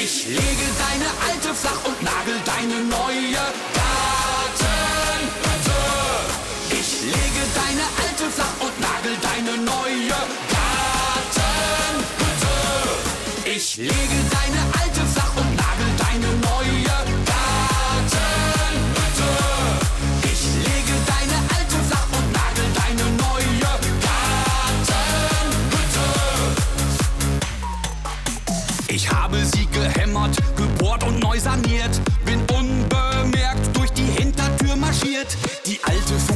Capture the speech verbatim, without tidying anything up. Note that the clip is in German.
Ich lege deine alte flach und nagel deine neue Gartenhütte. Ich lege deine alte flach und nagel deine neue Gartenhütte. Ich lege deine alte flach und nagel deine neue Gartenhütte. Ich lege deine alte flach und nagel deine neue Gartenhütte. Ich habe sie gehämmert, gebohrt und neu saniert, bin unbemerkt durch die Hintertür marschiert. Die alte